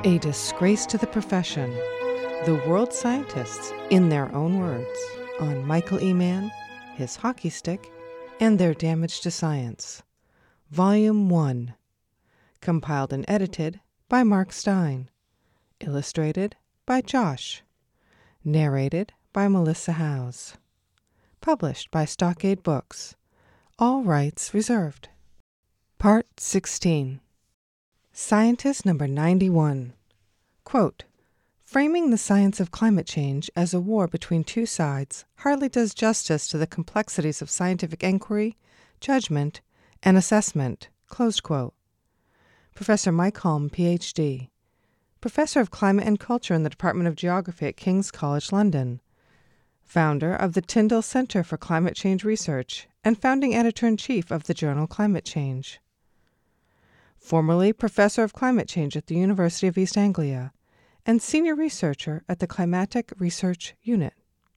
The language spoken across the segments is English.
A disgrace to the profession. The world scientists, in their own words, on Michael E. Mann, his hockey stick, and their damage to science. Volume 1. Compiled and edited by Mark Stein. Illustrated by Josh. Narrated by Melissa Howes. Published by Stockade Books. All rights reserved. Part 16. Scientist number 91. Quote, framing the science of climate change as a war between two sides hardly does justice to the complexities of scientific inquiry, judgment, and assessment. Closed quote. Professor Mike Hulme, Ph.D., Professor of Climate and Culture in the Department of Geography at King's College London, founder of the Tyndall Centre for Climate Change Research, and founding editor-in-chief of the journal Climate Change. Formerly Professor of Climate Change at the University of East Anglia, and Senior Researcher at the Climatic Research Unit.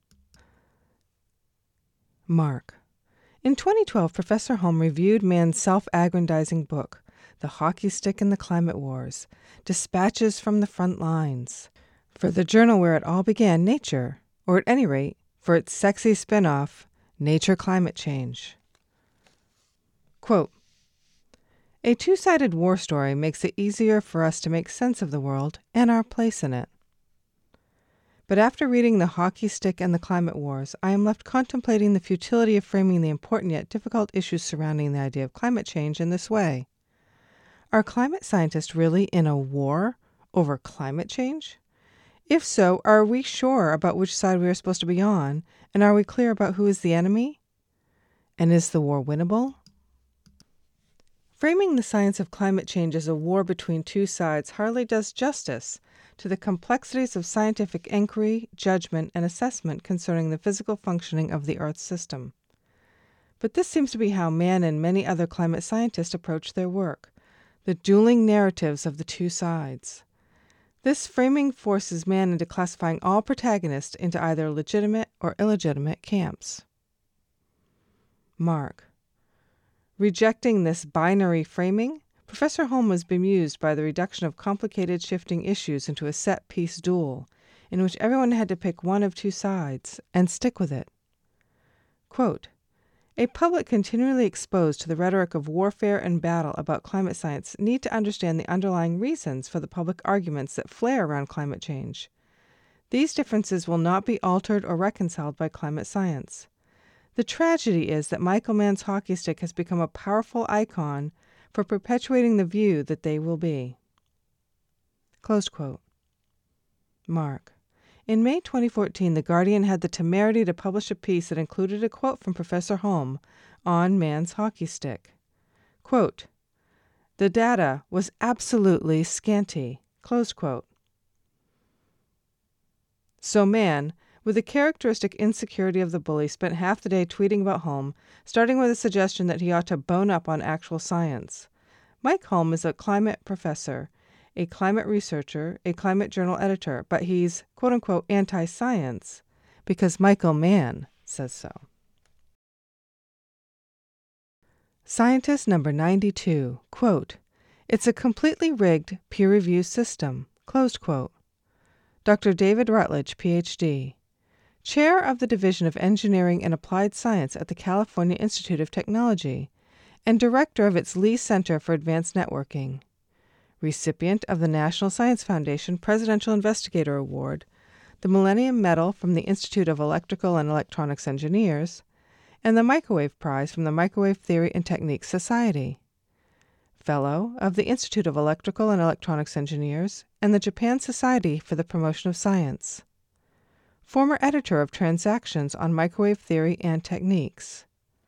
Mark. In 2012, Professor Hulme reviewed Mann's self-aggrandizing book, The Hockey Stick and the Climate Wars, Dispatches from the Front Lines, for the journal where it all began, Nature, or at any rate, for its sexy spin-off, Nature Climate Change. Quote, a two-sided war story makes it easier for us to make sense of the world and our place in it. But after reading The Hockey Stick and the Climate Wars, I am left contemplating the futility of framing the important yet difficult issues surrounding the idea of climate change in this way. Are climate scientists really in a war over climate change? If so, are we sure about which side we are supposed to be on, and are we clear about who is the enemy? And is the war winnable? Framing the science of climate change as a war between two sides hardly does justice to the complexities of scientific inquiry, judgment, and assessment concerning the physical functioning of the Earth's system. But this seems to be how Mann and many other climate scientists approach their work, the dueling narratives of the two sides. This framing forces Mann into classifying all protagonists into either legitimate or illegitimate camps. Mark. Rejecting this binary framing, Professor Hulme was bemused by the reduction of complicated shifting issues into a set-piece duel, in which everyone had to pick one of two sides and stick with it. Quote, a public continually exposed to the rhetoric of warfare and battle about climate science need to understand the underlying reasons for the public arguments that flare around climate change. These differences will not be altered or reconciled by climate science. The tragedy is that Michael Mann's hockey stick has become a powerful icon for perpetuating the view that they will be. Closed quote. Mark. In May 2014, The Guardian had the temerity to publish a piece that included a quote from Professor Hulme on Mann's hockey stick. Quote, the data was absolutely scanty. Closed quote. So Mann, with the characteristic insecurity of the bully, spent half the day tweeting about Hulme, starting with a suggestion that he ought to bone up on actual science. Mike Hulme is a climate professor, a climate researcher, a climate journal editor, but he's, quote-unquote, anti-science because Michael Mann says so. Scientist number 92, quote, it's a completely rigged peer-review system, closed quote. Dr. David Rutledge, Ph.D., Chair of the Division of Engineering and Applied Science at the California Institute of Technology, and Director of its Lee Center for Advanced Networking. Recipient of the National Science Foundation Presidential Investigator Award, the Millennium Medal from the Institute of Electrical and Electronics Engineers, and the Microwave Prize from the Microwave Theory and Techniques Society. Fellow of the Institute of Electrical and Electronics Engineers and the Japan Society for the Promotion of Science. Former editor of Transactions on Microwave Theory and Techniques.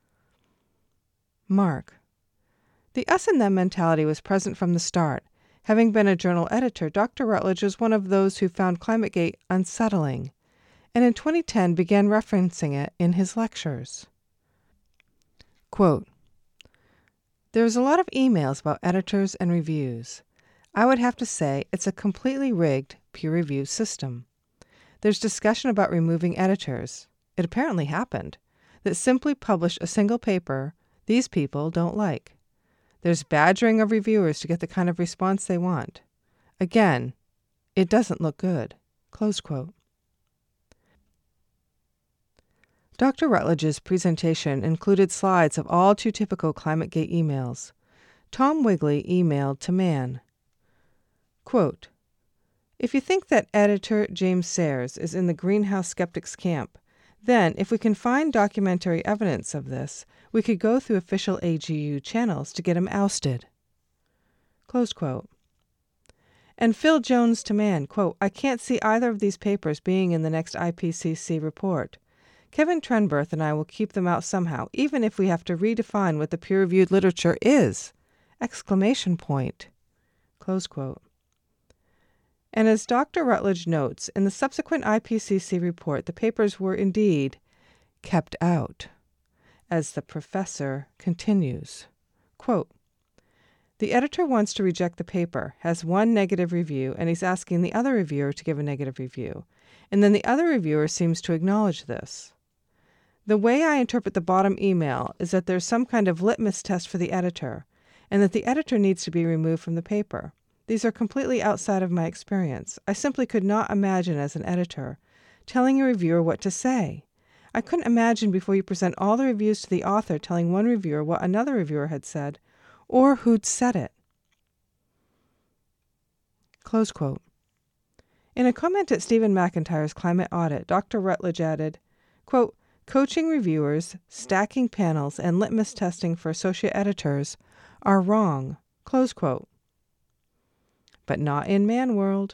Mark. The us and them mentality was present from the start. Having been a journal editor, Dr. Rutledge was one of those who found ClimateGate unsettling, and in 2010 began referencing it in his lectures. Quote, there's a lot of emails about editors and reviews. I would have to say it's a completely rigged peer review system. There's discussion about removing editors. It apparently happened. That simply publish a single paper these people don't like. There's badgering of reviewers to get the kind of response they want. Again, It doesn't look good. Close quote. Dr. Rutledge's presentation included slides of all too typical ClimateGate emails. Tom Wigley emailed to Mann, quote, "If you think that editor James Sayers is in the greenhouse skeptics camp, then if we can find documentary evidence of this, we could go through official AGU channels to get him ousted." Close quote. And Phil Jones to Mann, quote, "I can't see either of these papers being in the next IPCC report. Kevin Trenberth and I will keep them out somehow, even if we have to redefine what the peer-reviewed literature is!" Exclamation point. Close quote. And as Dr. Rutledge notes, in the subsequent IPCC report, the papers were indeed kept out. As the professor continues, quote, "The editor wants to reject the paper, has one negative review, and he's asking the other reviewer to give a negative review. And then the other reviewer seems to acknowledge this. The way I interpret the bottom email is that there's some kind of litmus test for the editor, and that the editor needs to be removed from the paper. These are completely outside of my experience. I simply could not imagine as an editor telling a reviewer what to say. I couldn't imagine before you present all the reviews to the author telling one reviewer what another reviewer had said, or who'd said it." Close quote. In a comment at Stephen McIntyre's Climate Audit, Dr. Rutledge added, quote, "Coaching reviewers, stacking panels, and litmus testing for associate editors are wrong." Close quote. But not in Mann world.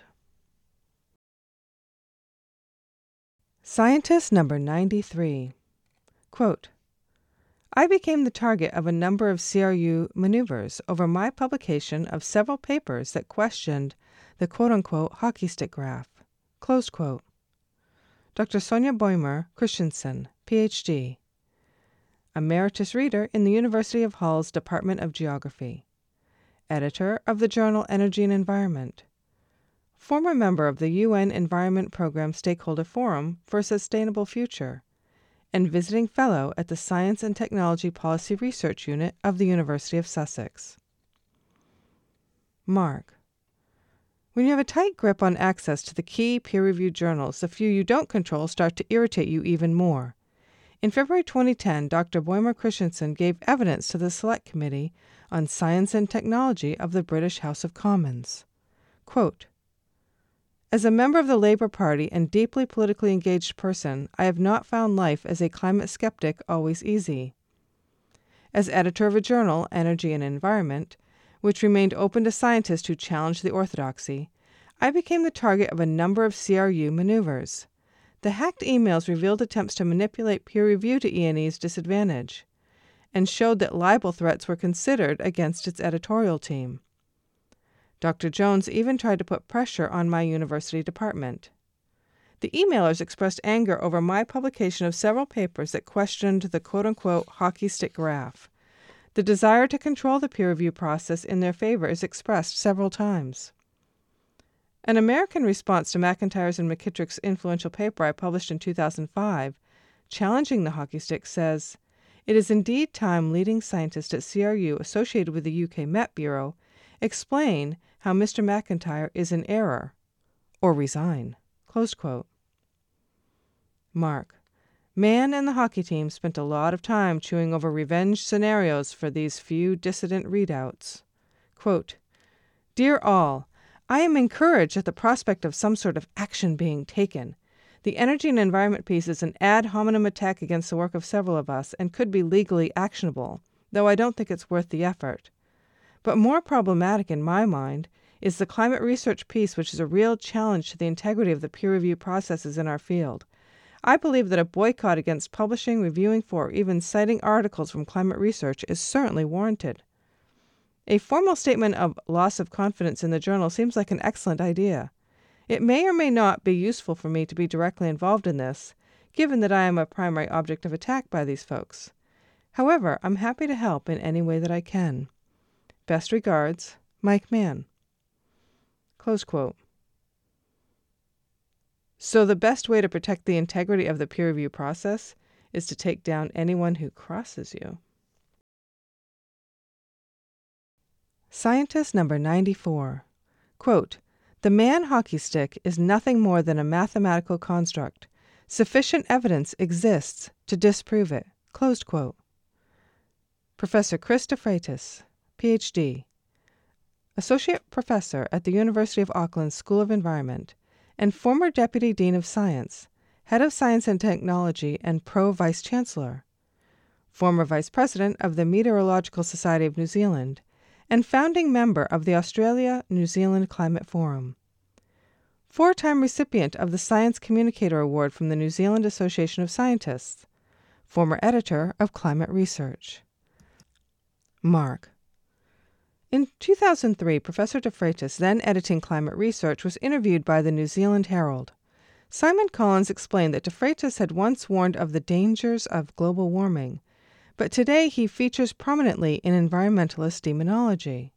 Scientist number 93. Quote, "I became the target of a number of CRU maneuvers over my publication of several papers that questioned the quote-unquote hockey stick graph." Close quote. Dr. Sonja Boehmer Christensen, Ph.D., Emeritus Reader in the University of Hull's Department of Geography, Editor of the journal Energy and Environment, former member of the UN Environment Program Stakeholder Forum for a Sustainable Future, and visiting fellow at the Science and Technology Policy Research Unit of the University of Sussex. Mark. When you have a tight grip on access to the key peer-reviewed journals, the few you don't control start to irritate you even more. In February 2010, Dr. Boehmer Christensen gave evidence to the Select Committee on Science and Technology of the British House of Commons. Quote, "As a member of the Labour Party and deeply politically engaged person, I have not found life as a climate skeptic always easy. As editor of a journal, Energy and Environment, which remained open to scientists who challenged the orthodoxy, I became the target of a number of CRU maneuvers. The hacked emails revealed attempts to manipulate peer review to E&E's disadvantage, and showed that libel threats were considered against its editorial team. Dr. Jones even tried to put pressure on my university department. The emailers expressed anger over my publication of several papers that questioned the quote-unquote hockey stick graph. The desire to control the peer review process in their favor is expressed several times. An American response to McIntyre's and McKittrick's influential paper I published in 2005, challenging the hockey stick, says, "It is indeed time leading scientists at CRU associated with the UK Met Bureau explain how Mr. McIntyre is in error, or resign." Close quote. Mark. Mann and the hockey team spent a lot of time chewing over revenge scenarios for these few dissident readouts. Quote, "Dear all, I am encouraged at the prospect of some sort of action being taken. The Energy and Environment piece is an ad hominem attack against the work of several of us and could be legally actionable, though I don't think it's worth the effort. But more problematic in my mind is the climate research piece, which is a real challenge to the integrity of the peer review processes in our field. I believe that a boycott against publishing, reviewing for, or even citing articles from climate research is certainly warranted. A formal statement of loss of confidence in the journal seems like an excellent idea. It may or may not be useful for me to be directly involved in this, given that I am a primary object of attack by these folks. However, I'm happy to help in any way that I can. Best regards, Mike Mann." Close quote. So the best way to protect the integrity of the peer review process is to take down anyone who crosses you. Scientist number 94. Quote, The man hockey stick is nothing more than a mathematical construct. Sufficient evidence exists to disprove it. Closed quote. Professor Chris DeFreitas, Ph.D., Associate Professor at the University of Auckland School of Environment, and former Deputy Dean of Science, Head of Science and Technology and Pro-Vice Chancellor, former Vice President of the Meteorological Society of New Zealand, and founding member of the Australia-New Zealand Climate Forum. Four-time recipient of the Science Communicator Award from the New Zealand Association of Scientists, former editor of Climate Research. Mark. In 2003, Professor DeFreitas, then editing Climate Research, was interviewed by the New Zealand Herald. Simon Collins explained that DeFreitas had once warned of the dangers of global warming, but today he features prominently in environmentalist demonology.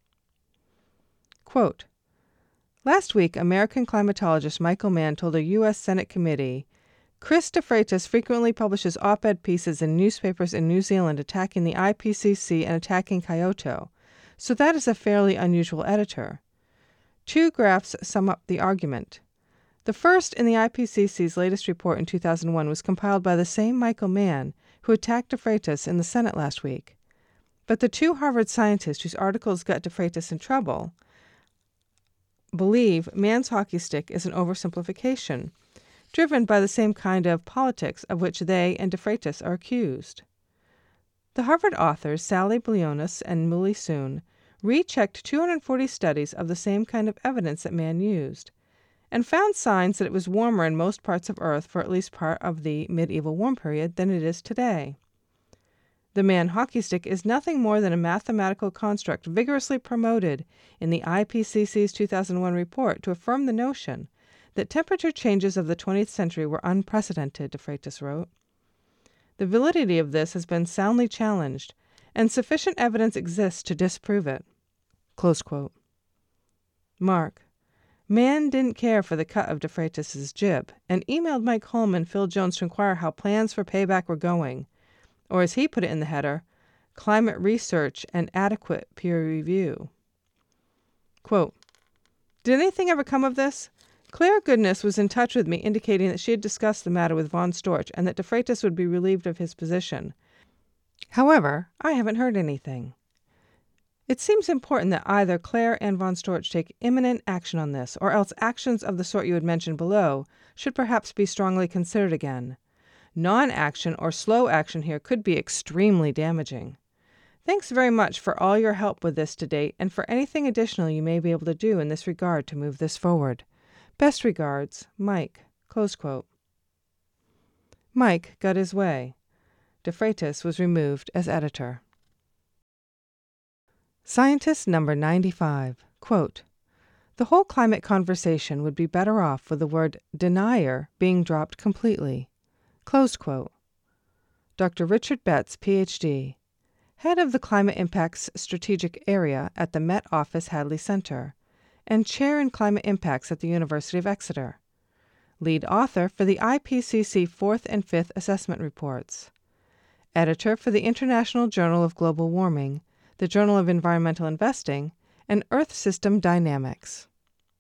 Quote, last week, American climatologist Michael Mann told a U.S. Senate committee, Chris DeFreitas frequently publishes op-ed pieces in newspapers in New Zealand attacking the IPCC and attacking Kyoto, so that is a fairly unusual editor. Two graphs sum up the argument. The first in the IPCC's latest report in 2001 was compiled by the same Michael Mann who attacked DeFreitas in the Senate last week. But the two Harvard scientists whose articles got DeFreitas in trouble believe Mann's hockey stick is an oversimplification, driven by the same kind of politics of which they and DeFreitas are accused. The Harvard authors Sally Blionis and Muli Soon rechecked 240 studies of the same kind of evidence that Mann used, and found signs that it was warmer in most parts of Earth for at least part of the medieval warm period than it is today. The Mann hockey stick is nothing more than a mathematical construct vigorously promoted in the IPCC's 2001 report to affirm the notion that temperature changes of the 20th century were unprecedented, DeFreitas wrote. The validity of this has been soundly challenged, and sufficient evidence exists to disprove it. Close quote. Mark. Mann didn't care for the cut of DeFreitas' jib and emailed Mike Holm and Phil Jones to inquire how plans for payback were going, or as he put it in the header, climate research and adequate peer review. Quote, did anything ever come of this? Claire Goodness was in touch with me indicating that she had discussed the matter with von Storch and that DeFreitas would be relieved of his position. However, I haven't heard anything. It seems important that either Claire and von Storch take imminent action on this, or else actions of the sort you had mentioned below should perhaps be strongly considered again. Non-action or slow action here could be extremely damaging. Thanks very much for all your help with this to date and for anything additional you may be able to do in this regard to move this forward. Best regards, Mike. Close quote. Mike got his way. DeFreitas was removed as editor. Scientist number 95, quote, the whole climate conversation would be better off with the word denier being dropped completely. Close quote. Dr. Richard Betts, Ph.D., head of the Climate Impacts Strategic Area at the Met Office Hadley Center, and chair in Climate Impacts at the University of Exeter. Lead author for the IPCC 4th and 5th Assessment Reports. Editor for the International Journal of Global Warming, the Journal of Environmental Investing, and Earth System Dynamics.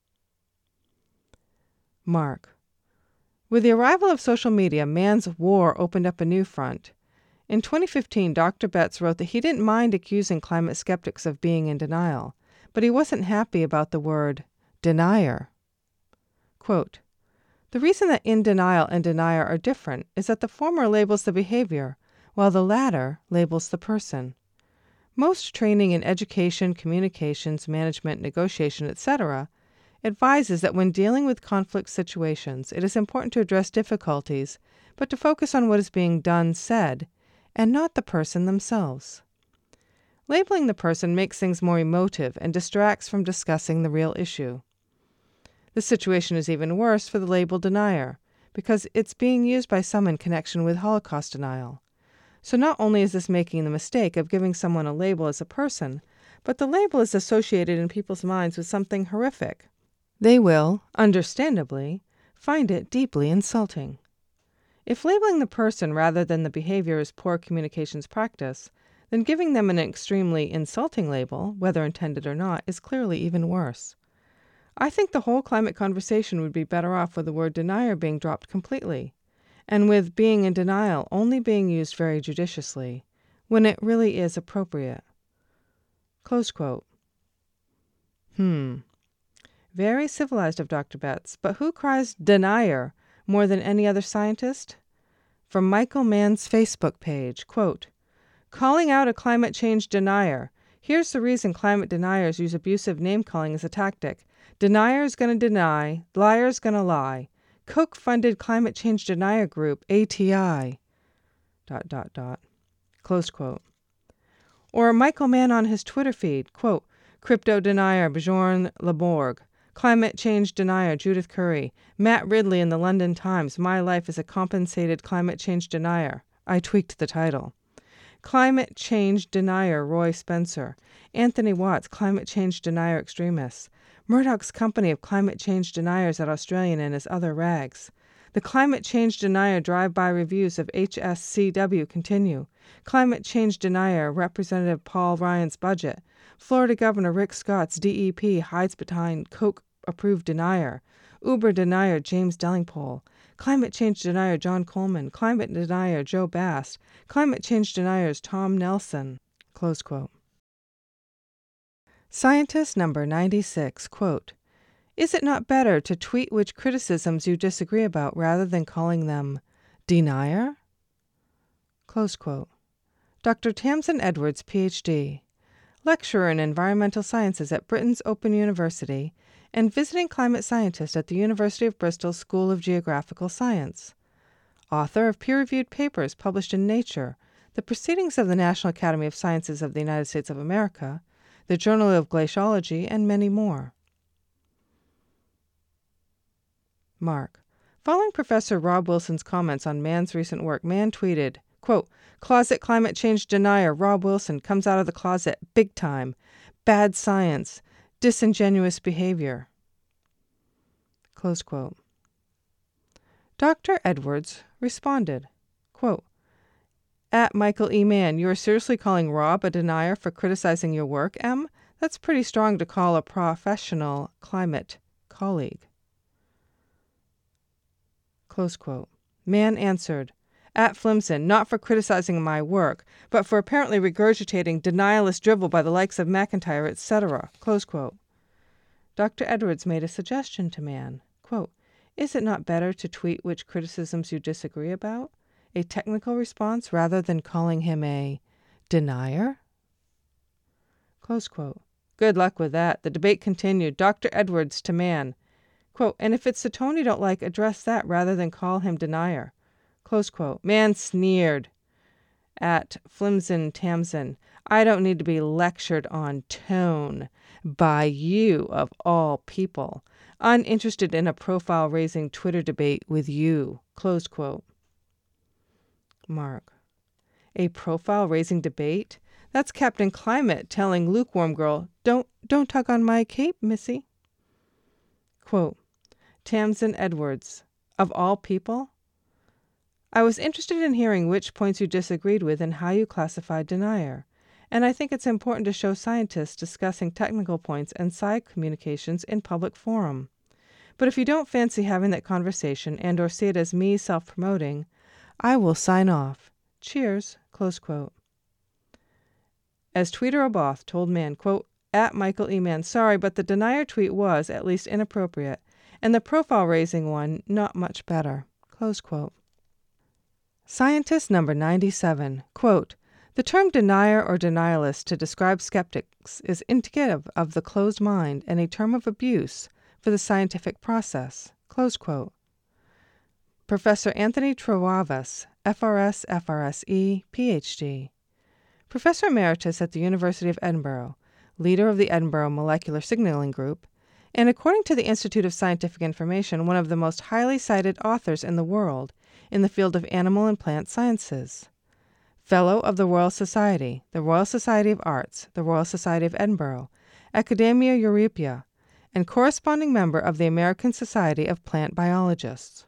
Mark. With the arrival of social media, Mann's war opened up a new front. In 2015, Dr. Betts wrote that he didn't mind accusing climate skeptics of being in denial, but he wasn't happy about the word denier. Quote, the reason that in denial and denier are different is that the former labels the behavior, while the latter labels the person. Most training in education, communications, management, negotiation, etc., advises that when dealing with conflict situations, it is important to address difficulties, but to focus on what is being done, said, and not the person themselves. Labeling the person makes things more emotive and distracts from discussing the real issue. The situation is even worse for the label denier, because it's being used by some in connection with Holocaust denial. So not only is this making the mistake of giving someone a label as a person, but the label is associated in people's minds with something horrific. They will, understandably, find it deeply insulting. If labeling the person rather than the behavior is poor communications practice, then giving them an extremely insulting label, whether intended or not, is clearly even worse. I think the whole climate conversation would be better off with the word denier being dropped completely, and with being in denial only being used very judiciously, when it really is appropriate. Close quote. Very civilized of Dr. Betts, but who cries denier more than any other scientist? From Michael Mann's Facebook page, quote, calling out a climate change denier. Here's the reason climate deniers use abusive name-calling as a tactic. Denier's gonna deny, liar's gonna lie. Koch-funded climate change denier group, ATI, ... Close quote. Or Michael Mann on his Twitter feed, quote, crypto denier Bjorn Laborg, climate change denier Judith Curry, Matt Ridley in the London Times, my life as a compensated climate change denier. I tweaked the title. Climate change denier Roy Spencer, Anthony Watts, climate change denier extremists, Murdoch's company of climate change deniers at Australian and his other rags. The climate change denier drive-by reviews of HSCW continue. Climate change denier Representative Paul Ryan's budget. Florida Governor Rick Scott's DEP hides behind Koch-approved denier. Uber denier James Dellingpole. Climate change denier John Coleman. Climate denier Joe Bast. Climate change deniers Tom Nelson. Close quote. Scientist number 96, quote, is it not better to tweet which criticisms you disagree about rather than calling them denier? Close quote. Dr. Tamsin Edwards, Ph.D., lecturer in environmental sciences at Britain's Open University and visiting climate scientist at the University of Bristol School of Geographical Science, author of peer-reviewed papers published in Nature, the Proceedings of the National Academy of Sciences of the United States of America, the Journal of Glaciology, and many more. Mark. Following Professor Rob Wilson's comments on Mann's recent work, Mann tweeted, quote, closet climate change denier Rob Wilson comes out of the closet big time. Bad science. Disingenuous behavior. Close quote. Dr. Edwards responded, quote, at Michael E. Mann, you are seriously calling Rob a denier for criticizing your work, M? That's pretty strong to call a professional climate colleague. Close quote. Mann answered, at Flimson, not for criticizing my work, but for apparently regurgitating denialist drivel by the likes of McIntyre, etc. Close quote. Dr. Edwards made a suggestion to Mann, quote, is it not better to tweet which criticisms you disagree about? A technical response rather than calling him a denier? Close quote. Good luck with that. The debate continued. Dr. Edwards to Mann, quote, and if it's the tone you don't like, address that rather than call him denier. Close quote. Mann sneered at Flimson Tamsin. I don't need to be lectured on tone by you of all people. Uninterested in a profile-raising Twitter debate with you. Close quote. Mark. A profile-raising debate? That's Captain Climate telling Lukewarm Girl, don't tug on my cape, missy. Quote. Tamsin Edwards. Of all people? I was interested in hearing which points you disagreed with and how you classified denier. And I think it's important to show scientists discussing technical points and side communications in public forum. But if you don't fancy having that conversation and or see it as me self-promoting, I will sign off. Cheers. Close quote. As Tweeter Oboth told Mann, quote, at Michael E. Mann, sorry, but the denier tweet was at least inappropriate, and the profile-raising one not much better. Close quote. Scientist number 97, quote, the term denier or denialist to describe skeptics is indicative of the closed mind and a term of abuse for the scientific process. Close quote. Professor Anthony Trewavas, FRS, FRSE, Ph.D., Professor Emeritus at the University of Edinburgh, leader of the Edinburgh Molecular Signaling Group, and according to the Institute of Scientific Information, one of the most highly cited authors in the world in the field of animal and plant sciences. Fellow of the Royal Society, the Royal Society of Arts, the Royal Society of Edinburgh, Academia Europaea, and corresponding member of the American Society of Plant Biologists.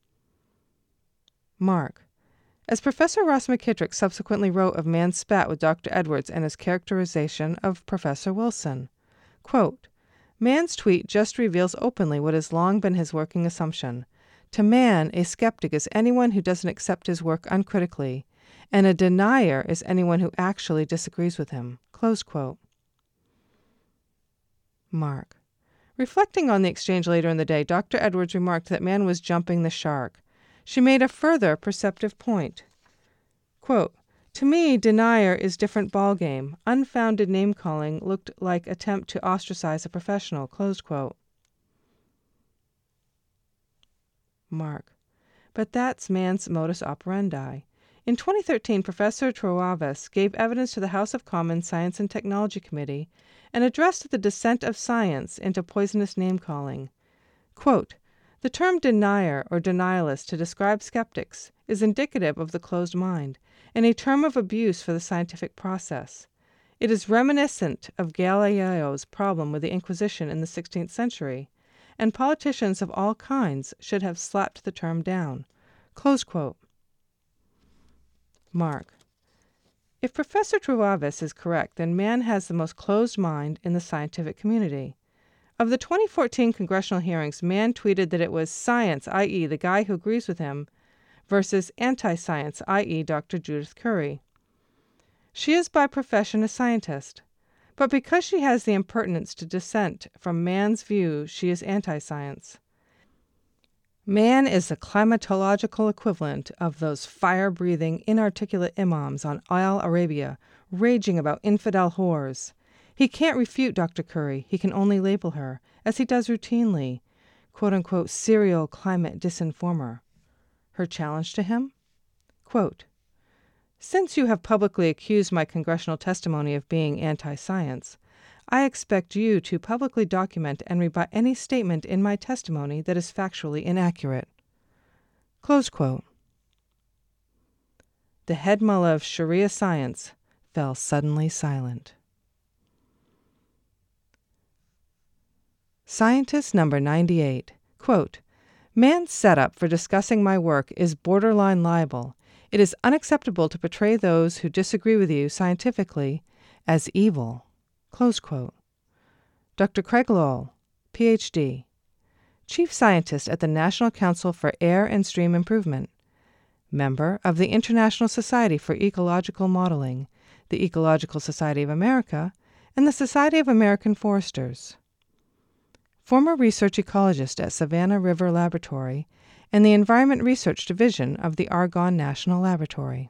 Mark. As Professor Ross McKittrick subsequently wrote of Mann's spat with Dr. Edwards and his characterization of Professor Wilson, quote, Mann's tweet just reveals openly what has long been his working assumption. To Mann, a skeptic is anyone who doesn't accept his work uncritically, and a denier is anyone who actually disagrees with him." Close quote. Mark. Reflecting on the exchange later in the day, Dr. Edwards remarked that Mann was jumping the shark. She made a further perceptive point. Quote, "To me, denier is different ballgame. Unfounded name-calling looked like attempt to ostracize a professional." Close quote. Mark. But that's Mann's modus operandi. In 2013, Professor Trewavas gave evidence to the House of Commons Science and Technology Committee and addressed the descent of science into poisonous name-calling. Quote, "The term denier or denialist to describe skeptics is indicative of the closed mind and a term of abuse for the scientific process. It is reminiscent of Galileo's problem with the Inquisition in the 16th century, and politicians of all kinds should have slapped the term down." Close quote. Mark. If Professor Trewavas is correct, then Mann has the most closed mind in the scientific community. Of the 2014 congressional hearings, Mann tweeted that it was science, i.e. the guy who agrees with him, versus anti-science, i.e. Dr. Judith Curry. She is by profession a scientist, but because she has the impertinence to dissent from Mann's view, she is anti-science. Mann is the climatological equivalent of those fire-breathing, inarticulate imams on Al Arabia, raging about infidel whores. He can't refute Dr. Curry, he can only label her, as he does routinely, quote-unquote, serial climate disinformer. Her challenge to him? Quote, "Since you have publicly accused my congressional testimony of being anti-science, I expect you to publicly document and rebut any statement in my testimony that is factually inaccurate." Close quote. The head mullah of Sharia science fell suddenly silent. Scientist number 98. Quote, "Mann's setup for discussing my work is borderline libel. It is unacceptable to portray those who disagree with you scientifically as evil." Close quote. Dr. Craig Lowell, Ph.D., Chief Scientist at the National Council for Air and Stream Improvement, member of the International Society for Ecological Modeling, the Ecological Society of America, and the Society of American Foresters. Former research ecologist at Savannah River Laboratory and the Environment Research Division of the Argonne National Laboratory.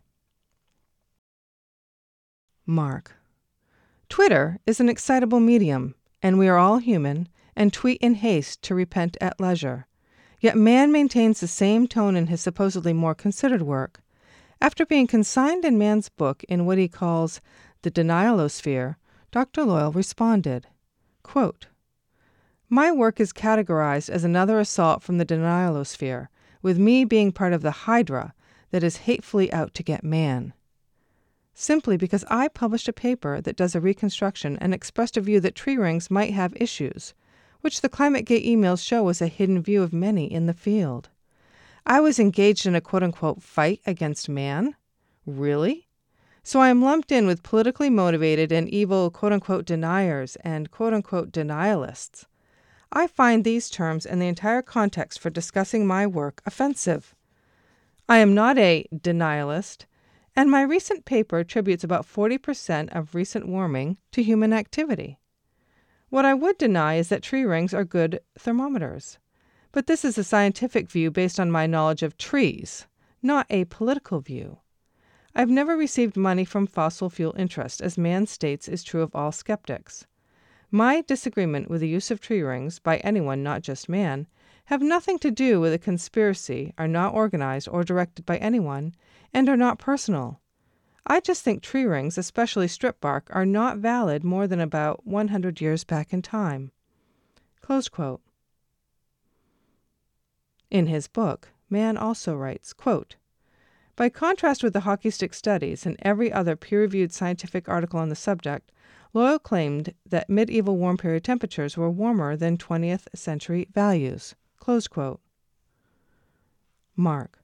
Mark. Twitter is an excitable medium, and we are all human and tweet in haste to repent at leisure. Yet Mann maintains the same tone in his supposedly more considered work. After being consigned in Mann's book in what he calls the denialosphere, Dr. Loyal responded, quote, "My work is categorized as another assault from the denialosphere, with me being part of the Hydra that is hatefully out to get Mann. Simply because I published a paper that does a reconstruction and expressed a view that tree rings might have issues, which the ClimateGate emails show was a hidden view of many in the field. I was engaged in a quote-unquote fight against Mann? Really? So I am lumped in with politically motivated and evil quote-unquote deniers and quote-unquote denialists. I find these terms and the entire context for discussing my work offensive. I am not a denialist, and my recent paper attributes about 40% of recent warming to human activity. What I would deny is that tree rings are good thermometers. But this is a scientific view based on my knowledge of trees, not a political view. I've never received money from fossil fuel interest, as Mann states is true of all skeptics. My disagreement with the use of tree rings by anyone, not just Mann, have nothing to do with a conspiracy, are not organized or directed by anyone, and are not personal. I just think tree rings, especially strip bark, are not valid more than about 100 years back in time." Close quote. In his book, Mann also writes, quote, "By contrast with the hockey stick studies and every other peer-reviewed scientific article on the subject, Loyal claimed that medieval warm period temperatures were warmer than 20th century values." Close quote. Mark.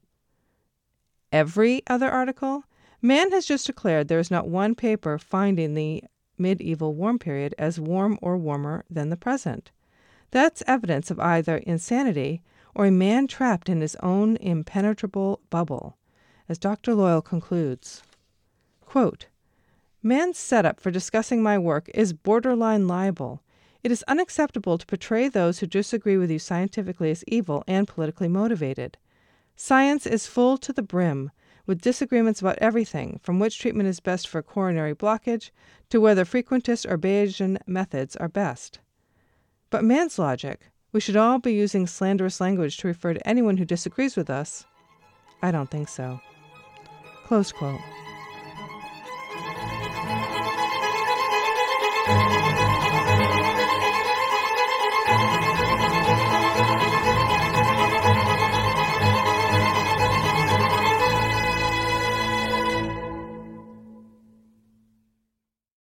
Every other article? Mann has just declared there is not one paper finding the medieval warm period as warm or warmer than the present. That's evidence of either insanity or a man trapped in his own impenetrable bubble. As Dr. Loyal concludes, quote, "Man's setup for discussing my work is borderline libel. It is unacceptable to portray those who disagree with you scientifically as evil and politically motivated. Science is full to the brim with disagreements about everything from which treatment is best for coronary blockage to whether frequentist or Bayesian methods are best. But man's logic, we should all be using slanderous language to refer to anyone who disagrees with us? I don't think so." Close quote.